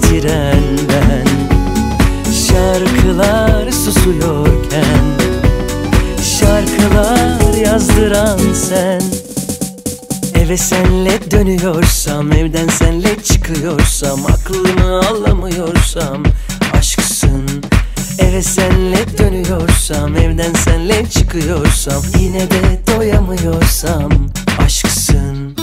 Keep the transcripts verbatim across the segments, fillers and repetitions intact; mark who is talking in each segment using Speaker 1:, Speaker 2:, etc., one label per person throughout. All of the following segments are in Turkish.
Speaker 1: getiren ben. Şarkılar susuyorken şarkılar yazdıran sen. Eve senle dönüyorsam, evden senle çıkıyorsam, aklımı alamıyorsam aşksın. Eve senle dönüyorsam, evden senle çıkıyorsam, yine de doyamıyorsam aşksın.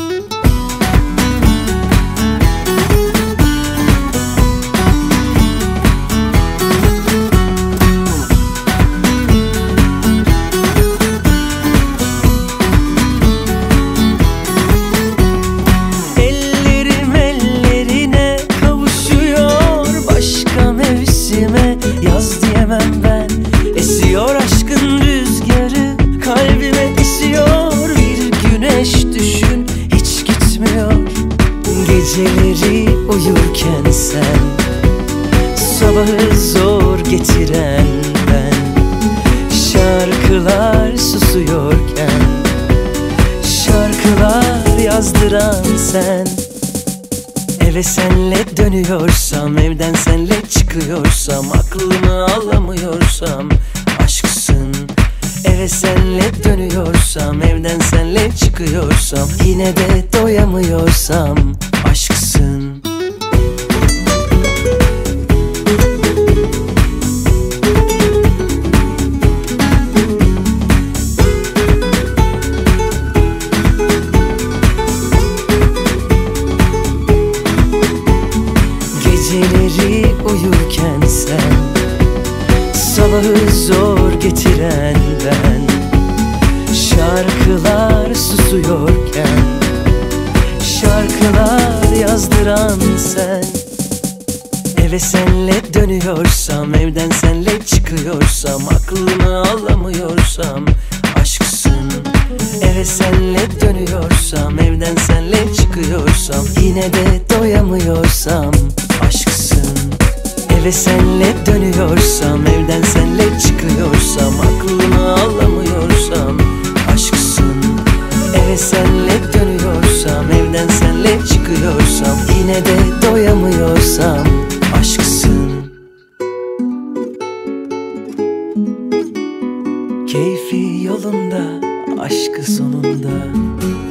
Speaker 1: Yaz diyemem ben, esiyor aşkın rüzgarı, kalbime esiyor bir güneş düşün, hiç gitmiyor. Geceleri uyurken sen, sabahı zor getiren ben. Şarkılar susuyorken şarkılar yazdıran sen. Eve senle dönüyorsam, evden senle çıkıyorsam, aklımı alamıyorsam aşksın. Eve senle dönüyorsam, evden senle çıkıyorsam, yine de doyamıyorsam aşksın. Geceleri uyurken sen, sabahı zor getiren ben. Şarkılar susuyorken şarkılar yazdıran sen. Eve senle dönüyorsam, evden senle çıkıyorsam, aklımı alamıyorsam aşksın. Eve senle dönüyorsam, evden senle çıkıyorsam, yine de doyamıyorsam aşksın. Eve senle dönüyorsam, evden senle çıkıyorsam, aklımı alamıyorsam aşksın. Eve senle dönüyorsam, evden senle çıkıyorsam, yine de doyamıyorsam aşksın. Keyfi yolunda, aşkı sonunda.